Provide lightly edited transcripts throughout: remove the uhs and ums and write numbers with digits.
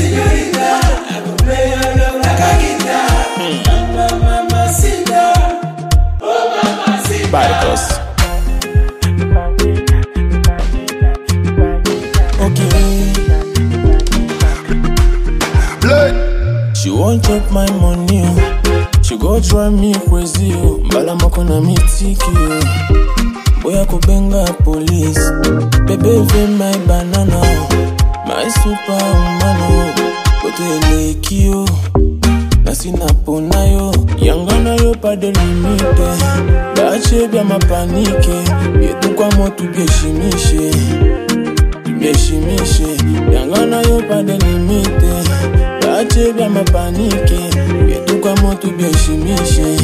señorita. I go play your love like a guitar. Mamacita, oh mamacita. Barcos. She won't chop my money, she go drive me crazy, mbala mako na mitiki, boya kubenga police, baby ve my banana, my superwoman, kote eleki yo, nasi napona yo, yangana yo pa de limite, bache bya mapanike, bietu kwa motu bieshimishe, yangana yo pa de limite, bache bya mapanike, bietu kwa motu bieshimishe.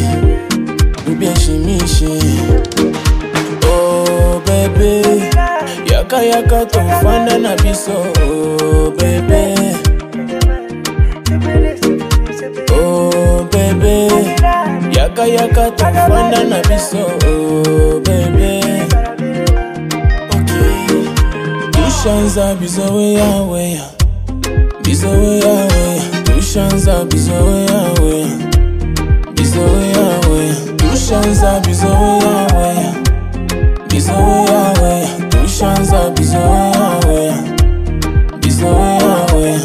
Oh baby, yaka yaka tofanda na biso. Oh baby, oh baby, yaka yaka tofanda na biso. Oh baby, okay. Dushanza bizowe yawe, bizowe yawe. Dushanza bizowe yawe, bizowe yawe. Dushanza bizowe yawe, bizowe yawe. Dushanza bizowe yawe, bizowe yawe.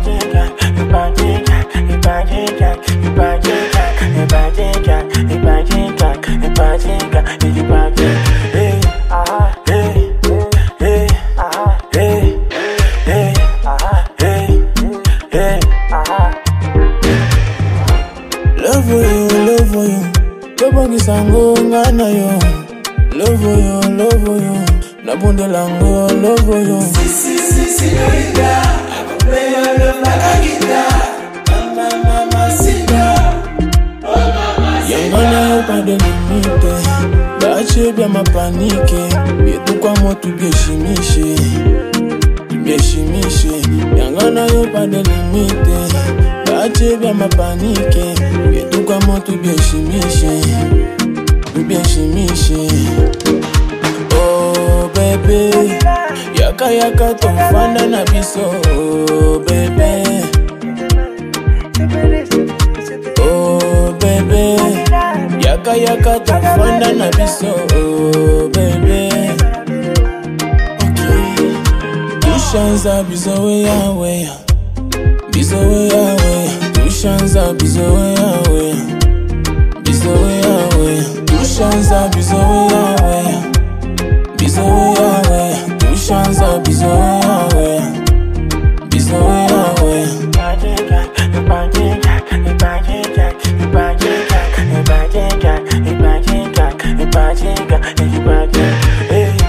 Love you, Tobogi sango ngana yo. Love you, Nabunde lango, love you. Señorita, I go play your love like a guitar. Mamacita, oh mamacita. Yangana yo pa de limite, bache bya mapanike, bietu kwa motu bieshimishe. Yangana yo pa de limite, bache bya mapanike, bietu kwa motu bieshimishe. Oh baby, yaka yaka tofanda na biso. Oh baby, oh baby, yaka yaka tofanda na biso. Oh baby, okay. Dushanza bizowe yawe, bizowe yawe. Dushanza bizowe yawe, bizowe yawe. Dushanza bizowe yawe, bizowe yawe. Dushanza bizowe yawe, bizowe yawe. Hey.